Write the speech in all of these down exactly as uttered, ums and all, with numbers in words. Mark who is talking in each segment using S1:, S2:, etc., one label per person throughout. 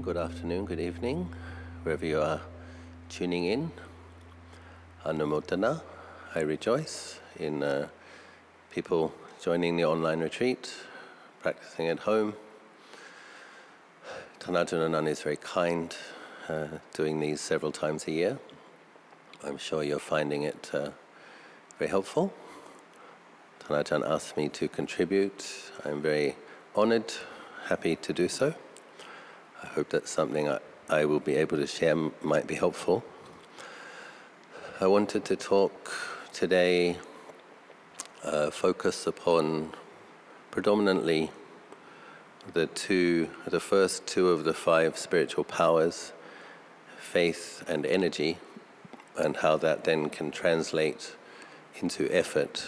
S1: good afternoon, good evening, wherever you are tuning in. Anumodana, I rejoice in uh, people joining the online retreat, practicing at home. Tanajananand is very kind, uh, doing these several times a year. I'm sure you're finding it uh, very helpful. Tanajan asked me to contribute. I'm very honored, happy to do so. I hope that something I, I will be able to share m- might be helpful. I wanted to talk today, uh, focus upon predominantly the two, the first two of the five spiritual powers, faith and energy, and how that then can translate into effort.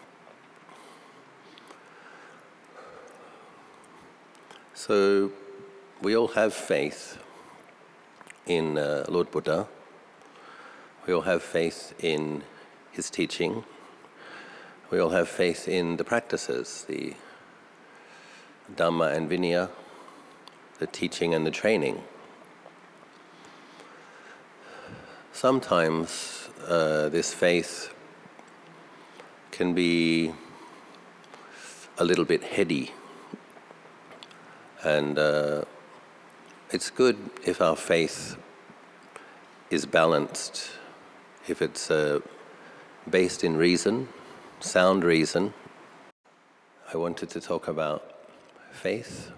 S1: So, we all have faith in uh, Lord Buddha. We all have faith in his teaching. We all have faith in the practices, the Dhamma and Vinaya, the teaching and the training. Sometimes uh, this faith can be a little bit heady, and uh, it's good if our faith is balanced, if it's uh, based in reason, sound reason. I wanted to talk about faith,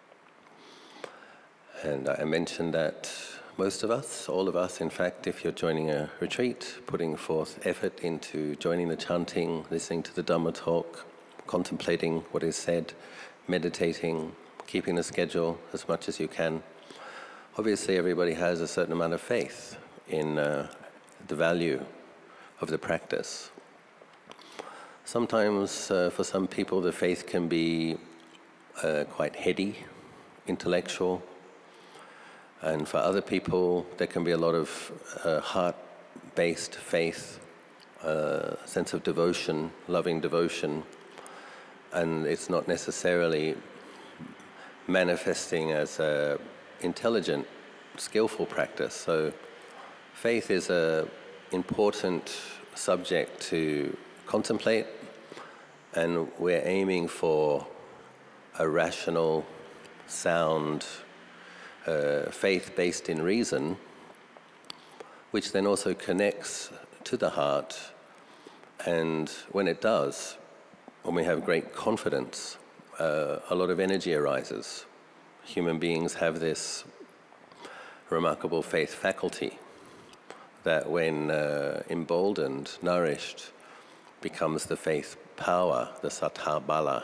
S1: and I mentioned that most of us, all of us, in fact, if you're joining a retreat, putting forth effort into joining the chanting, listening to the Dhamma talk, contemplating what is said, meditating, keeping a schedule as much as you can. Obviously, everybody has a certain amount of faith in uh, the value of the practice. Sometimes, uh, for some people, the faith can be uh, quite heady, intellectual, and for other people, there can be a lot of uh, heart-based faith, uh, sense of devotion, loving devotion, and it's not necessarily manifesting as a intelligent, skillful practice. So faith is an important subject to contemplate, and we're aiming for a rational, sound uh, faith based in reason, which then also connects to the heart, and when it does, when we have great confidence, uh, a lot of energy arises. Human beings have this remarkable faith faculty that when uh, emboldened, nourished, becomes the faith power, the sattva bala.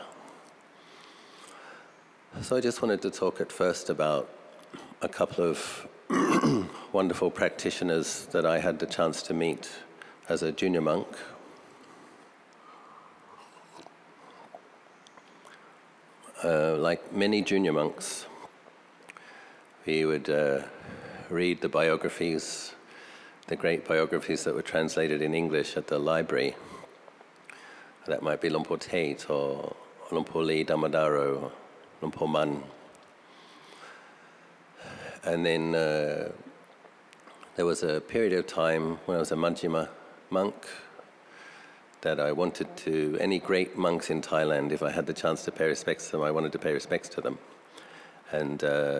S1: So I just wanted to talk at first about a couple of wonderful practitioners that I had the chance to meet as a junior monk. Uh, like many junior monks, we would uh, read the biographies, the great biographies that were translated in English at the library. That might be Luang Por Tate or Luang Por Lee Dhammadaro, or Luang Por Man. And then uh, there was a period of time when I was a Majjhima monk that I wanted to, any great monks in Thailand, if I had the chance to pay respects to them, I wanted to pay respects to them. And uh,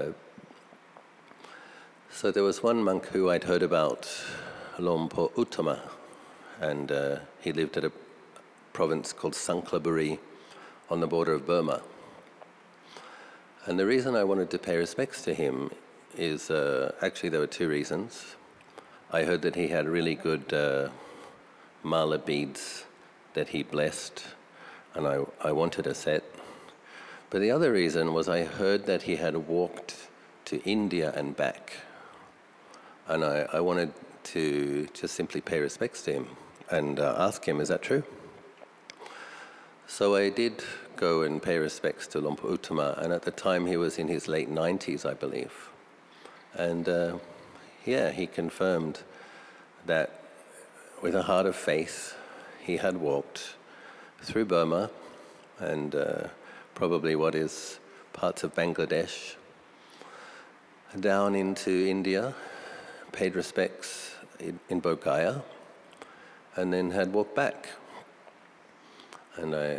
S1: so there was one monk who I'd heard about, Luang Por Uttama, and uh, he lived at a province called Sangkhlaburi on the border of Burma. And the reason I wanted to pay respects to him is, uh, actually there were two reasons. I heard that he had really good uh, mala beads that he blessed, and I, I wanted a set. But the other reason was I heard that he had walked to India and back, and I, I wanted to just simply pay respects to him and uh, ask him, is that true? So I did go and pay respects to Luang Por Uttama, and at the time he was in his late nineties, I believe. And uh, yeah, he confirmed that with a heart of faith, he had walked through Burma and uh, probably what is parts of Bangladesh, down into India, paid respects in, in Bodh Gaya, and then had walked back. And I,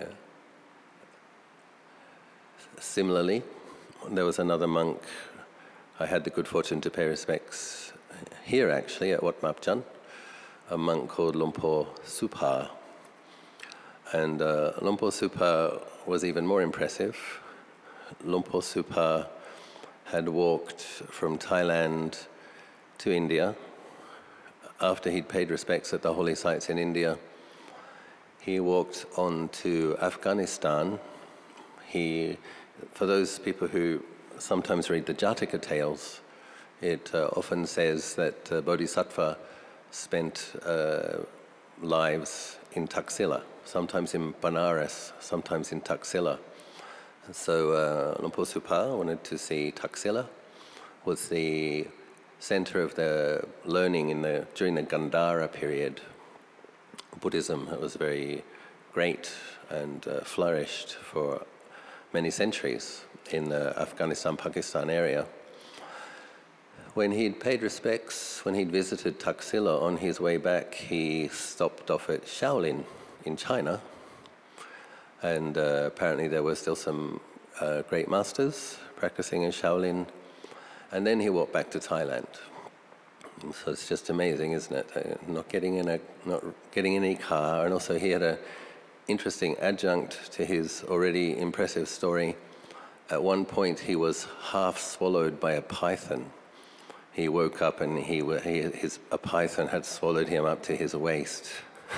S1: similarly, there was another monk I had the good fortune to pay respects here actually at Wat Map Jan, a monk called Lumpur Supha. And uh, Lumpur Supha was even more impressive. Lumpur Supha had walked from Thailand to India. After he'd paid respects at the holy sites in India, he walked on to Afghanistan. He, for those people who sometimes read the Jataka tales, it uh, often says that uh, Bodhisattva spent uh, lives in Taxila, sometimes in Banaras, sometimes in Taxila. And so uh, Lumpur Supha wanted to see Taxila, was the center of the learning in the during the Gandhara period. Buddhism was very great and uh, flourished for many centuries in the Afghanistan-Pakistan area. When he'd paid respects, when he'd visited Taxila, on his way back, he stopped off at Shaolin in China. And uh, apparently there were still some uh, great masters practicing in Shaolin. And then he walked back to Thailand. So it's just amazing, isn't it? Uh, not getting in a not getting in any car, and also he had a interesting adjunct to his already impressive story. At one point, he was half swallowed by a python. He woke up and he, he his a python had swallowed him up to his waist.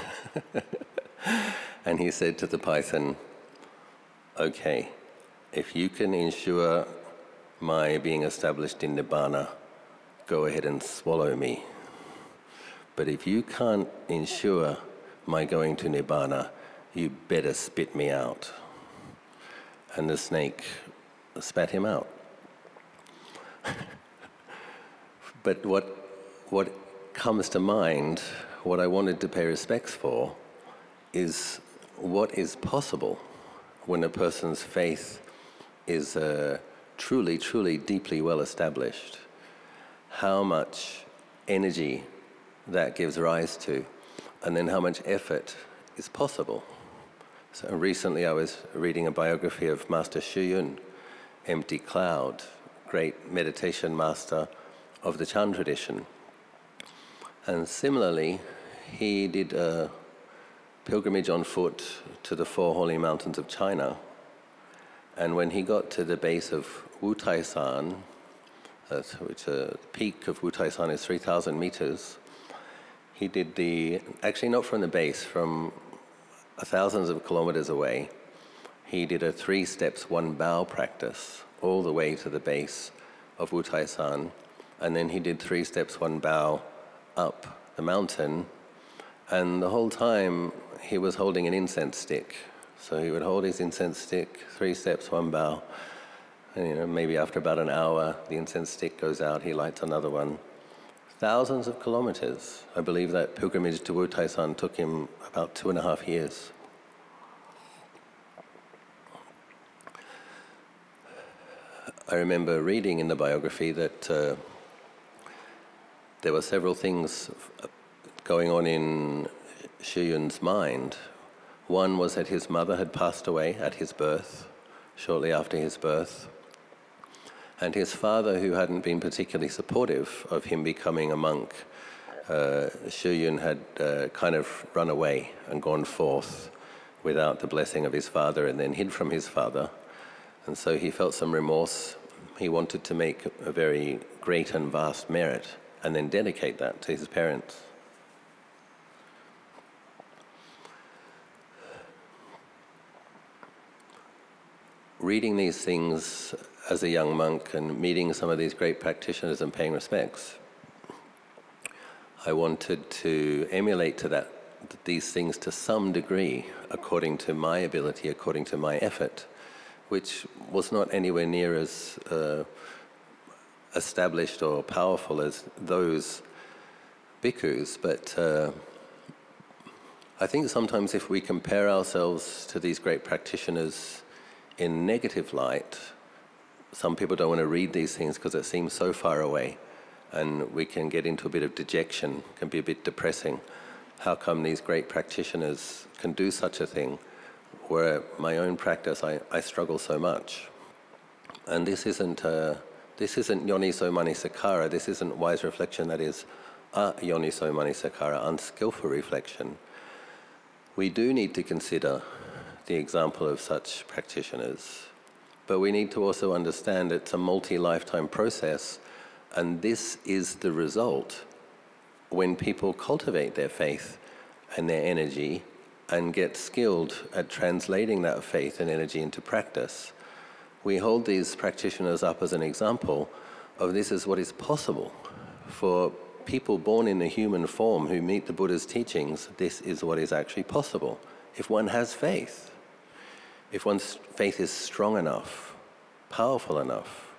S1: And he said to the python, "Okay, if you can ensure my being established in Nibbana, go ahead and swallow me. But if you can't ensure my going to Nibbana, you better spit me out." And the snake spat him out. But what what comes to mind, what I wanted to pay respects for, is what is possible when a person's faith is uh, truly, truly, deeply well established. How much energy that gives rise to, and then how much effort is possible. So recently I was reading a biography of Master Xu Yun, Empty Cloud, great meditation master of the Chan tradition. And similarly, he did a pilgrimage on foot to the four holy mountains of China. And when he got to the base of Wutaishan, uh, which uh, the peak of Wutaishan is three thousand meters, he did the, actually not from the base, from thousands of kilometers away, he did a three steps, one bow practice all the way to the base of Wutaishan. And then he did three steps, one bow up the mountain. And the whole time he was holding an incense stick. So he would hold his incense stick, three steps, one bow. And you know, maybe after about an hour, the incense stick goes out, he lights another one. Thousands of kilometers. I believe that pilgrimage to Wutaishan took him about two and a half years. I remember reading in the biography that uh, there were several things going on in Xu Yun's mind. One was that his mother had passed away at his birth, shortly after his birth. And his father, who hadn't been particularly supportive of him becoming a monk, uh, Xu Yun had uh, kind of run away and gone forth without the blessing of his father and then hid from his father. And so he felt some remorse. He wanted to make a very great and vast merit and then dedicate that to his parents. Reading these things as a young monk and meeting some of these great practitioners and paying respects, I wanted to emulate to that these things to some degree according to my ability, according to my effort, which was not anywhere near as uh, established or powerful as those bhikkhus. But uh, I think sometimes if we compare ourselves to these great practitioners in negative light, some people don't want to read these things because it seems so far away, and we can get into a bit of dejection, can be a bit depressing. How come these great practitioners can do such a thing, where my own practice, I, I struggle so much? And this isn't uh, this isn't yoniso manasikara, this isn't wise reflection, that is a yoniso manasikara, unskillful reflection. We do need to consider the example of such practitioners, but we need to also understand it's a multi-lifetime process, and this is the result when people cultivate their faith and their energy and get skilled at translating that faith and energy into practice. We hold these practitioners up as an example of this is what is possible. For people born in the human form who meet the Buddha's teachings, this is what is actually possible. If one has faith, if one's faith is strong enough, powerful enough.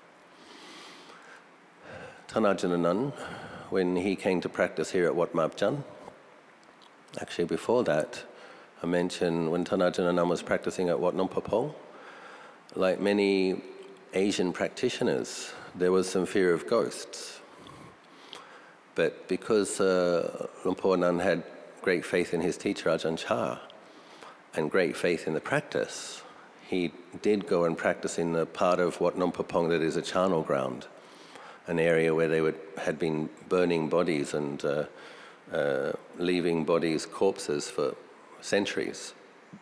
S1: Tanajananand, when he came to practice here at Wat Map Chan, actually before that, I mentioned when Tanajananand was practicing at Wat Nong Pah Pong, like many Asian practitioners, there was some fear of ghosts. But because uh, Luang Por Anan had great faith in his teacher Ajahn Chah and great faith in the practice, he did go and practice in the part of Wat Nong Pah Pong that is a charnel ground, an area where they would, had been burning bodies and uh, uh, leaving bodies, corpses for centuries.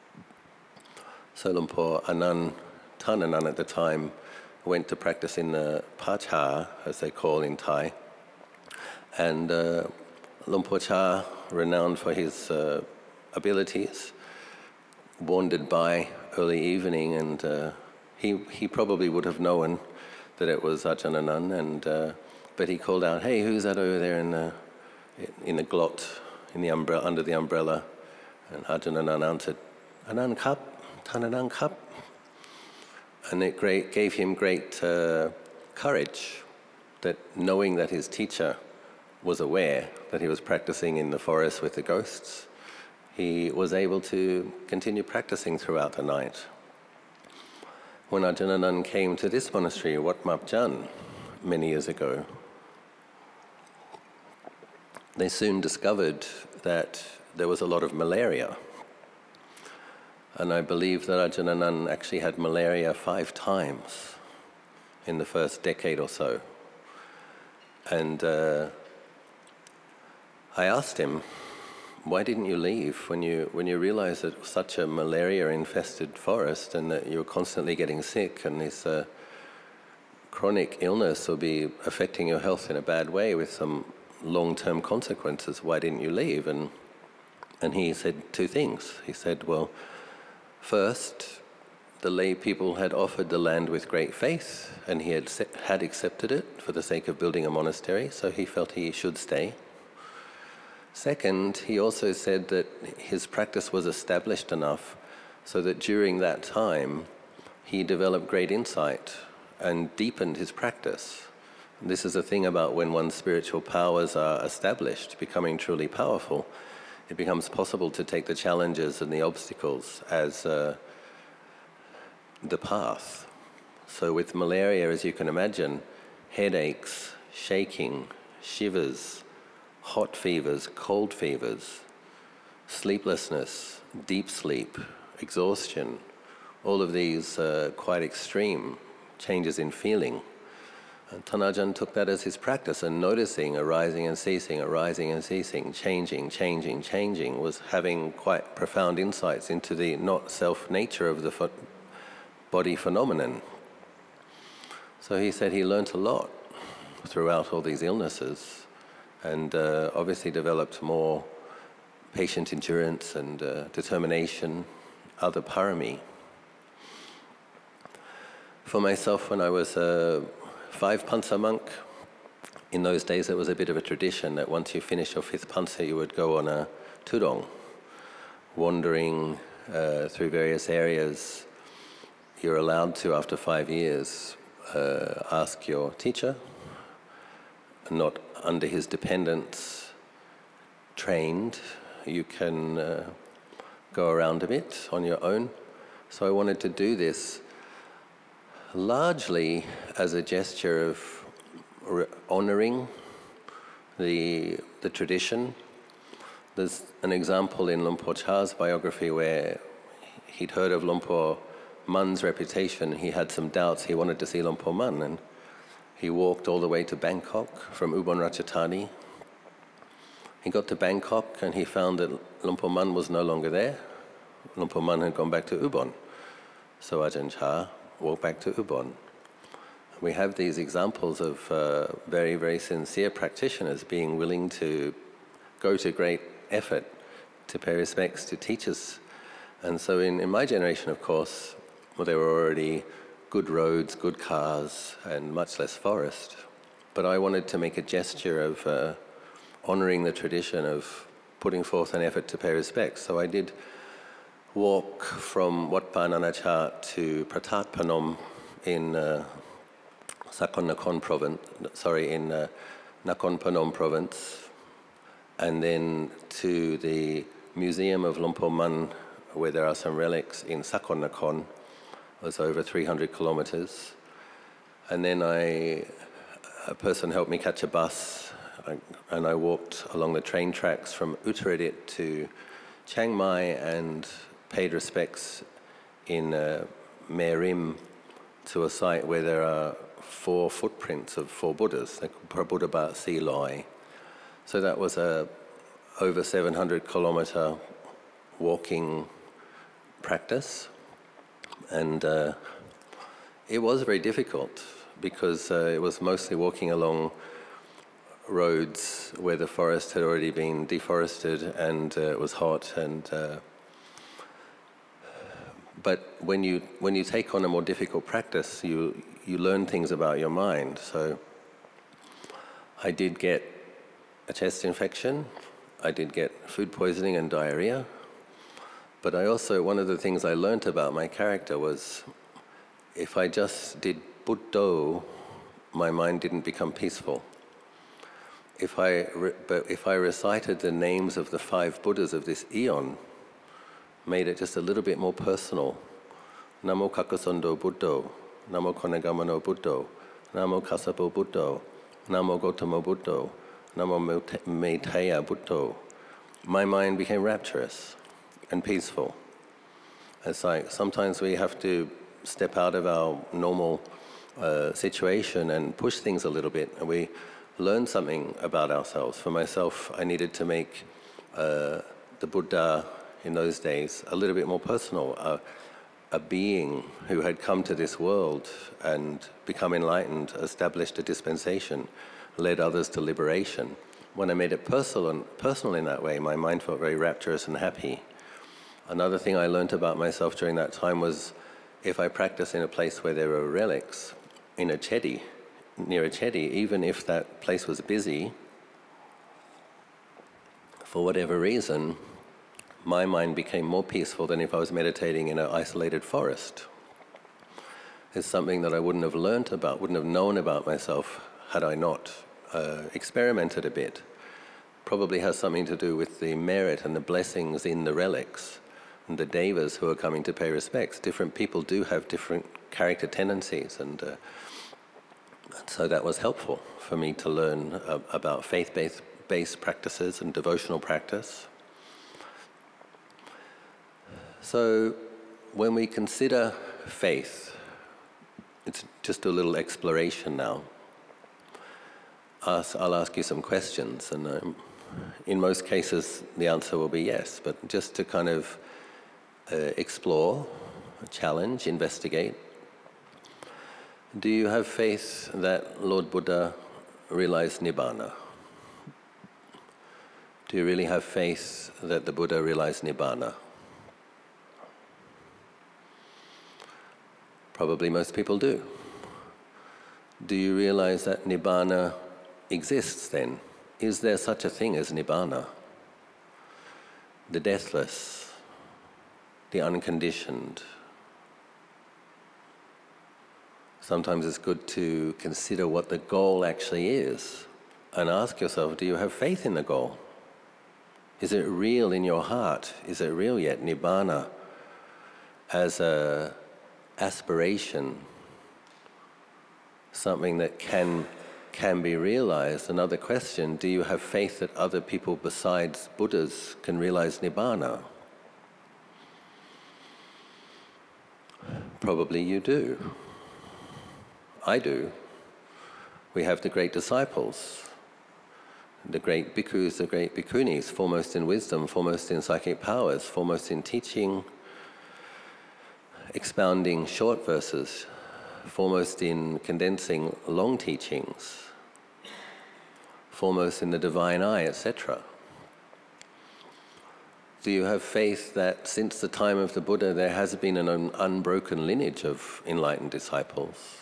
S1: So Luang Por Anan, Tan Anan at the time, went to practice in the Pacha, as they call in Thai. And uh, Luang Por Chah, renowned for his uh, abilities, wandered by early evening, and uh, he he probably would have known that it was Ajahn Anan, and uh, but he called out, "Hey, who's that over there in the in the glot, in the umbrella, under the umbrella?" And Ajahn Anan answered, "Anan Kap, Tan Anan Kap." And it great, gave him great uh, courage, that knowing that his teacher was aware that he was practicing in the forest with the ghosts, he was able to continue practicing throughout the night. When Ajahn Anan came to this monastery, Wat Map Chan, many years ago, they soon discovered that there was a lot of malaria. And I believe that Ajahn Anan actually had malaria five times in the first decade or so. And uh, I asked him, why didn't you leave when you when you realized that it was such a malaria-infested forest and that you were constantly getting sick and this uh, chronic illness will be affecting your health in a bad way with some long-term consequences? Why didn't you leave? And and he said two things. He said, well, first, the lay people had offered the land with great faith, and he had had accepted it for the sake of building a monastery, so he felt he should stay. Second, he also said that his practice was established enough so that during that time he developed great insight and deepened his practice. And this is the thing about when one's spiritual powers are established, becoming truly powerful, it becomes possible to take the challenges and the obstacles as uh, the path. So with malaria, as you can imagine, headaches, shaking, shivers, hot fevers, cold fevers, sleeplessness, deep sleep, exhaustion, all of these uh, quite extreme changes in feeling. And Tanajan took that as his practice, and noticing arising and ceasing, arising and ceasing, changing, changing, changing, was having quite profound insights into the not-self nature of the ph- body phenomenon. So he said he learnt a lot throughout all these illnesses, and uh, obviously developed more patient endurance and uh, determination, other parami. For myself, when I was a five pansa monk, in those days it was a bit of a tradition that once you finish your fifth pansa, you would go on a tudong, wandering uh, through various areas. You're allowed to, after five years, uh, ask your teacher, not under his dependence, trained, you can uh, go around a bit on your own. So I wanted to do this largely as a gesture of re- honoring the, the tradition. There's an example in Luang Por Chah's biography where he'd heard of Luang Por Man's reputation. He had some doubts. He wanted to see Luang Por Man, and he walked all the way to Bangkok from Ubon Ratchathani. He got to Bangkok and he found that Luang Por Man was no longer there. Luang Por Man had gone back to Ubon. So Ajahn Chah walked back to Ubon. We have these examples of uh, very, very sincere practitioners being willing to go to great effort to pay respects to teachers. And so in, in my generation, of course, well, there were already good roads, good cars, and much less forest. But I wanted to make a gesture of uh, honoring the tradition of putting forth an effort to pay respects. So I did walk from Wat Pa Nanachat to Pratat Panom in uh, Sakon Nakhon province, sorry, in uh, Nakhon Phanom province, and then to the Museum of Luang Por Man, where there are some relics in Sakon Nakhon. It was over three hundred kilometers. And then I, a person helped me catch a bus, and I walked along the train tracks from Uttaradit to Chiang Mai and paid respects in uh, Mea Rim to a site where there are four footprints of four Buddhas, like Prabuddha Ba Si Loi. So that was a over seven hundred kilometer walking practice, and uh, it was very difficult because uh, it was mostly walking along roads where the forest had already been deforested, and uh, it was hot. And uh, but when you when you take on a more difficult practice, you you learn things about your mind. So I did get a chest infection. I did get food poisoning and diarrhea. But I also, one of the things I learnt about my character was if I just did Buddho, my mind didn't become peaceful. If I, re- but if I recited the names of the five Buddhas of this eon, made it just a little bit more personal. Namo Kakkasando Buddho, Namo Konagamano Buddho, Namo Kassapa Buddho, Namo Gautama Buddho, Namo Maitreya Buddho. My mind became rapturous and peaceful. It's like sometimes we have to step out of our normal uh, situation and push things a little bit, and we learn something about ourselves. For myself, I needed to make uh, the Buddha in those days a little bit more personal, uh, a being who had come to this world and become enlightened, established a dispensation, led others to liberation. When I made it personal, and personal in that way, my mind felt very rapturous and happy. Another thing I learned about myself during that time was if I practice in a place where there are relics, in a chedi, near a chedi, even if that place was busy, for whatever reason, my mind became more peaceful than if I was meditating in an isolated forest. It's something that I wouldn't have learnt about, wouldn't have known about myself had I not uh, experimented a bit. Probably has something to do with the merit and the blessings in the relics and the devas who are coming to pay respects. Different people do have different character tendencies, and uh, so that was helpful for me to learn uh, about faith-based based practices and devotional practice. So when we consider faith, it's just a little exploration now. I'll ask you some questions, and um, in most cases the answer will be yes, but just to kind of uh, explore, challenge, investigate. Do you have faith that Lord Buddha realized Nibbana? Do you really have faith that the Buddha realized Nibbana? Probably most people do. Do you realize that Nibbana exists then? Is there such a thing as Nibbana? The deathless, the unconditioned. Sometimes it's good to consider what the goal actually is and ask yourself, do you have faith in the goal? Is it real in your heart? Is it real yet? Nibbana as a aspiration, something that can can be realized. Another question, do you have faith that other people besides Buddhas can realize Nibbana? Probably you do. I do. We have the great disciples, the great bhikkhus, the great bhikkhunis, foremost in wisdom, foremost in psychic powers, foremost in teaching, expounding short verses, foremost in condensing long teachings, foremost in the divine eye, et cetera. Do you have faith that since the time of the Buddha there has been an un- unbroken lineage of enlightened disciples?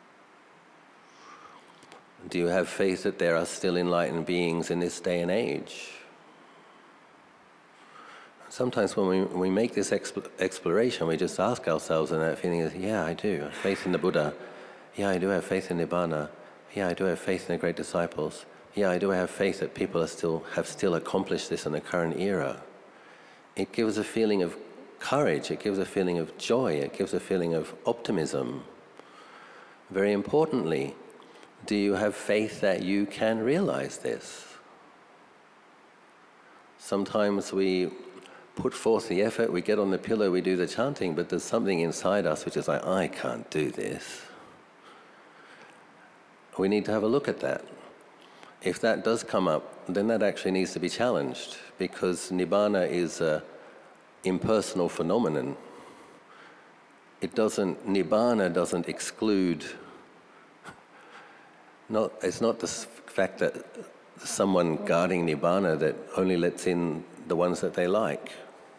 S1: Do you have faith that there are still enlightened beings in this day and age? Sometimes when we, when we make this exp- exploration, we just ask ourselves, and that feeling is, yeah, I do. I have faith in the Buddha. Yeah, I do have faith in Nibbana. Yeah, I do have faith in the great disciples. Yeah, I do have faith that people are still have still accomplished this in the current era. It gives a feeling of courage. It gives a feeling of joy. It gives a feeling of optimism. Very importantly, do you have faith that you can realize this? Sometimes we put forth the effort, we get on the pillow, we do the chanting, but there's something inside us which is like, I can't do this. We need to have a look at that. If that does come up, then that actually needs to be challenged, because Nibbana is an impersonal phenomenon. It doesn't, Nibbana doesn't exclude, not, it's not the fact that someone guarding Nibbana that only lets in the ones that they like.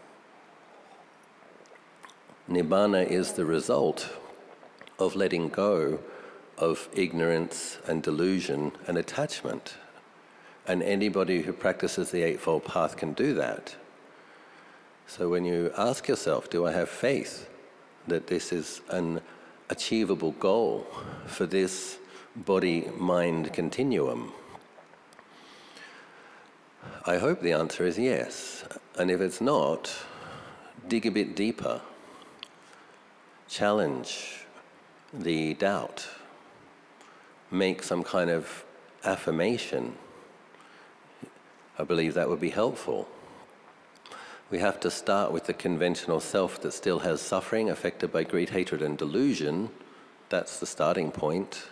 S1: Nibbana is the result of letting go of ignorance and delusion and attachment. And anybody who practices the Eightfold Path can do that. So when you ask yourself, do I have faith that this is an achievable goal for this body-mind continuum? I hope the answer is yes. And if it's not, dig a bit deeper. Challenge the doubt. Make some kind of affirmation. I believe that would be helpful. We have to start with the conventional self that still has suffering, affected by greed, hatred, and delusion. That's the starting point.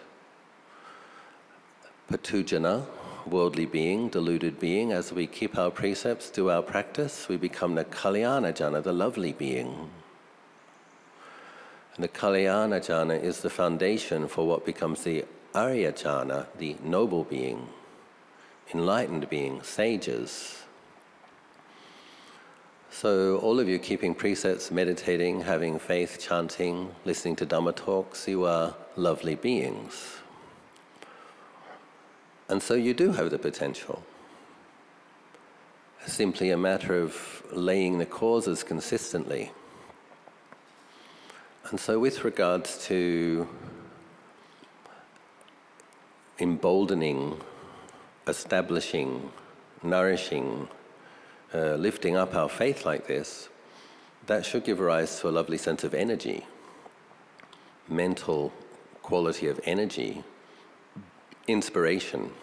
S1: Patujana, worldly being, deluded being. As we keep our precepts, do our practice, we become the Kalyana Jana, the lovely being. And the Kalyana Jana is the foundation for what becomes the Arya Jana, the noble being, enlightened being, sages. So all of you keeping precepts, meditating, having faith, chanting, listening to Dhamma talks, you are lovely beings. And so you do have the potential. It's simply a matter of laying the causes consistently. And so with regards to emboldening, establishing, nourishing, uh, lifting up our faith like this, that should give rise to a lovely sense of energy, mental quality of energy, inspiration.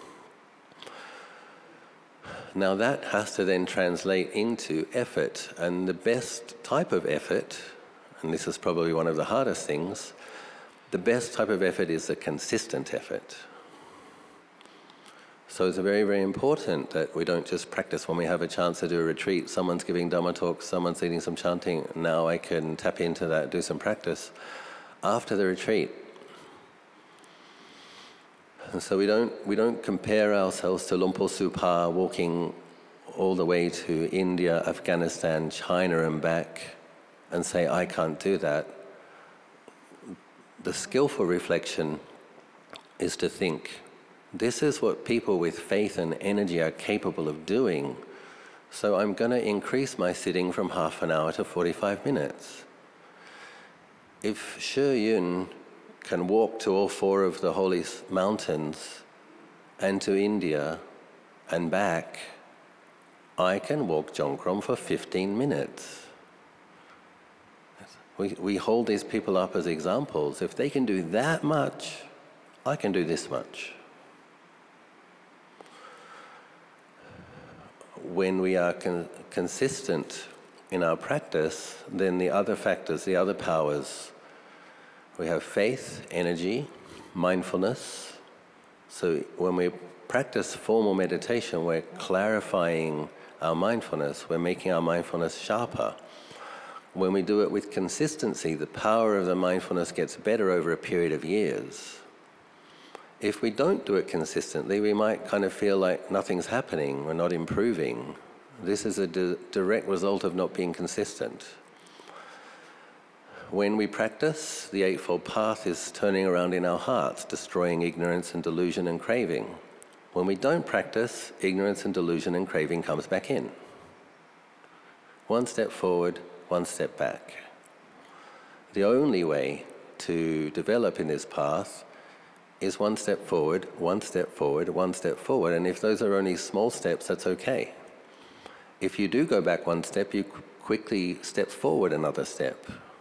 S1: Now that has to then translate into effort, and the best type of effort, and this is probably one of the hardest things, the best type of effort is a consistent effort. So it's very, very important that we don't just practice when we have a chance to do a retreat, someone's giving Dhamma talks, someone's leading some chanting, now I can tap into that, do some practice. After the retreat, and so we don't we don't compare ourselves to Lumpur Supa walking all the way to India, Afghanistan, China and back and say, I can't do that. The skillful reflection is to think, this is what people with faith and energy are capable of doing, so I'm going to increase my sitting from half an hour to forty-five minutes. If Shi Yun can walk to all four of the holy mountains and to India and back, I can walk Jongkrom for fifteen minutes. We, we hold these people up as examples. If they can do that much, I can do this much. When we are con- consistent in our practice, then the other factors, the other powers, we have faith, energy, mindfulness. So when we practice formal meditation, we're clarifying our mindfulness, we're making our mindfulness sharper. When we do it with consistency, the power of the mindfulness gets better over a period of years. If we don't do it consistently, we might kind of feel like nothing's happening, we're not improving. This is a di- direct result of not being consistent. When we practice, the Eightfold Path is turning around in our hearts, destroying ignorance and delusion and craving. When we don't practice, ignorance and delusion and craving comes back in. One step forward, one step back. The only way to develop in this path is one step forward, one step forward, one step forward. And if those are only small steps, that's okay. If you do go back one step, you qu- quickly step forward another step.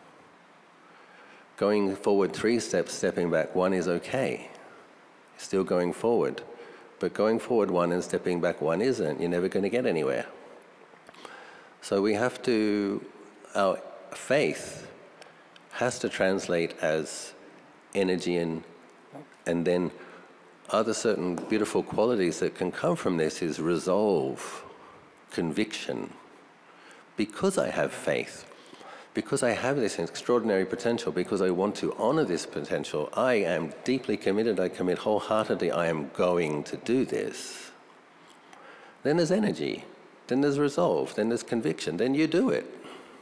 S1: Going forward three steps, stepping back one is okay. Still going forward. But going forward one and stepping back one isn't. You're never going to get anywhere. So we have to, our faith has to translate as energy and and then other certain beautiful qualities that can come from this is resolve, conviction. Because I have faith, because I have this extraordinary potential, because I want to honor this potential, I am deeply committed, I commit wholeheartedly, I am going to do this. Then there's energy, then there's resolve, then there's conviction, then you do it.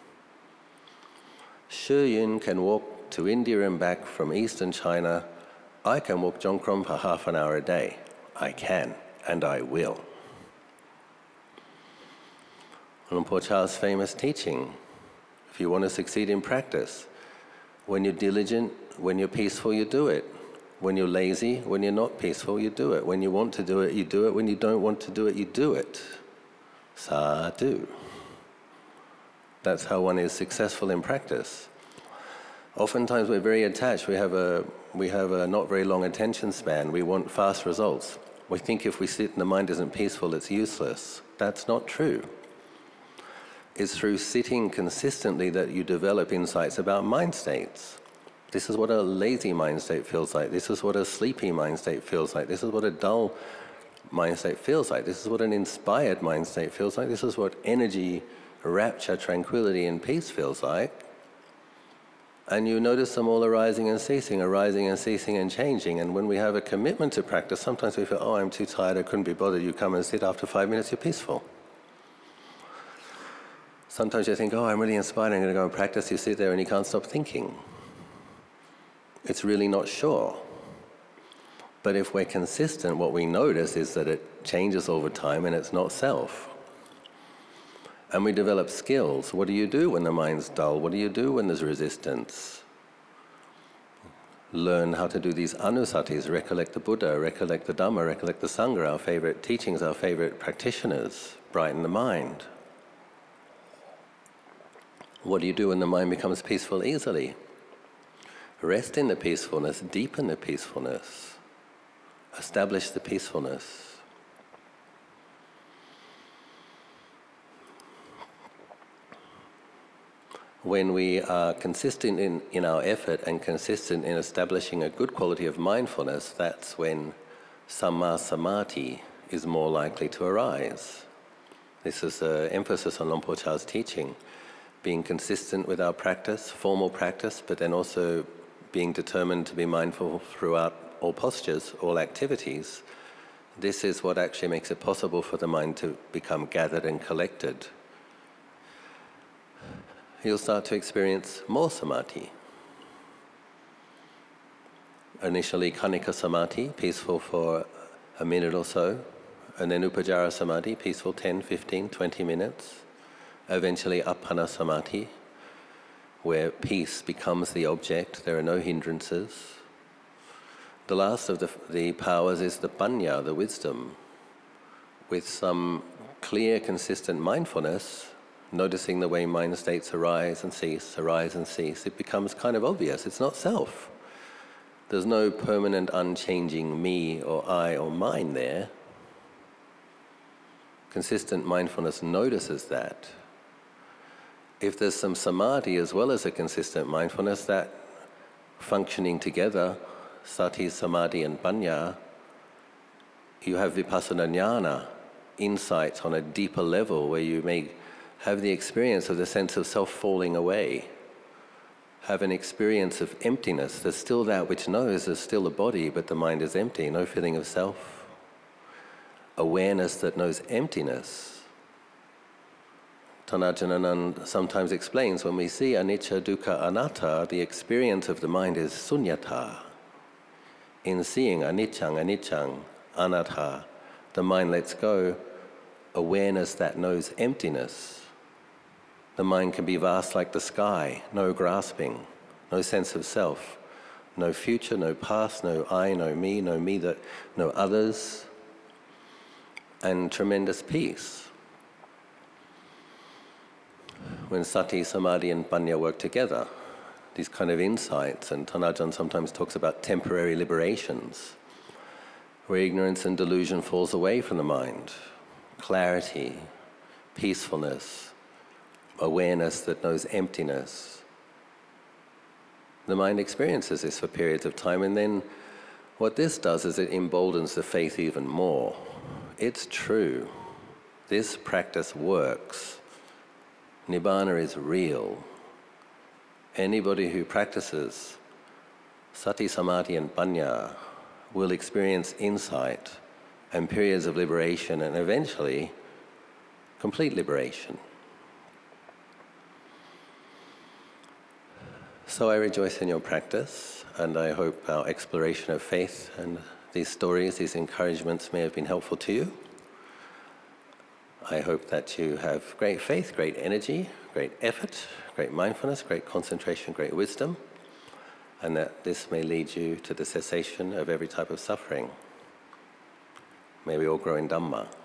S1: Shi Yun can walk to India and back from Eastern China. I can walk Jongkrom for half an hour a day. I can, and I will. Luang Por Chah's famous teaching, if you want to succeed in practice, when you're diligent, when you're peaceful, you do it. When you're lazy, when you're not peaceful, you do it. When you want to do it, you do it. When you don't want to do it, you do it. Sadhu. That's how one is successful in practice. Oftentimes we're very attached. We have a we have a not very long attention span. We want fast results. We think if we sit and the mind isn't peaceful, it's useless. That's not true. It's through sitting consistently that you develop insights about mind states. This is what a lazy mind state feels like. This is what a sleepy mind state feels like. This is what a dull mind state feels like. This is what an inspired mind state feels like. This is what energy, rapture, tranquility, and peace feels like. And you notice them all arising and ceasing, arising and ceasing and changing. And when we have a commitment to practice, sometimes we feel, oh, I'm too tired, I couldn't be bothered. You come and sit, after five minutes, you're peaceful. Sometimes you think, oh, I'm really inspired, I'm going to go and practice. You sit there and you can't stop thinking. It's really not sure. But if we're consistent, what we notice is that it changes over time and it's not self. And we develop skills. What do you do when the mind's dull? What do you do when there's resistance? Learn how to do these anusatis, recollect the Buddha, recollect the Dhamma, recollect the Sangha, our favorite teachings, our favorite practitioners, brighten the mind. What do you do when the mind becomes peaceful easily? Rest in the peacefulness, deepen the peacefulness, establish the peacefulness. When we are consistent in, in our effort and consistent in establishing a good quality of mindfulness, that's when Samma Samadhi is more likely to arise. This is an emphasis on Luang Por Chah's teaching, being consistent with our practice, formal practice, but then also being determined to be mindful throughout all postures, all activities. This is what actually makes it possible for the mind to become gathered and collected. You'll start to experience more samadhi. Initially, Khanika Samadhi, peaceful for a minute or so, and then Upacara Samadhi, peaceful ten, fifteen, twenty minutes. Eventually, Appana Samadhi, where peace becomes the object, there are no hindrances. The last of the, the powers is the panya, the wisdom. With some clear, consistent mindfulness, noticing the way mind states arise and cease, arise and cease, it becomes kind of obvious. It's not self. There's no permanent, unchanging me or I or mine there. Consistent mindfulness notices that. If there's some samadhi as well as a consistent mindfulness, that functioning together, sati, samadhi and panya, you have vipassana jnana, insights on a deeper level where you may have the experience of the sense of self falling away, have an experience of emptiness. There's still that which knows, there's still a body, but the mind is empty, no feeling of self. Awareness that knows emptiness. Tanajananand sometimes explains when we see anicca, dukkha, anatta, the experience of the mind is sunyata. In seeing aniccang, aniccang, anatta, the mind lets go, awareness that knows emptiness. The mind can be vast like the sky, no grasping, no sense of self, no future, no past, no I, no me, no me that, no others, and tremendous peace. When sati, samadhi and panya work together, these kind of insights, and Tanajan sometimes talks about temporary liberations, where ignorance and delusion falls away from the mind, clarity, peacefulness, awareness that knows emptiness. The mind experiences this for periods of time, and then what this does is it emboldens the faith even more. It's true. This practice works. Nibbana is real. Anybody who practices sati, samadhi and panya will experience insight and periods of liberation and eventually complete liberation. So I rejoice in your practice, and I hope our exploration of faith and these stories, these encouragements may have been helpful to you. I hope that you have great faith, great energy, great effort, great mindfulness, great concentration, great wisdom, and that this may lead you to the cessation of every type of suffering. May we all grow in Dhamma.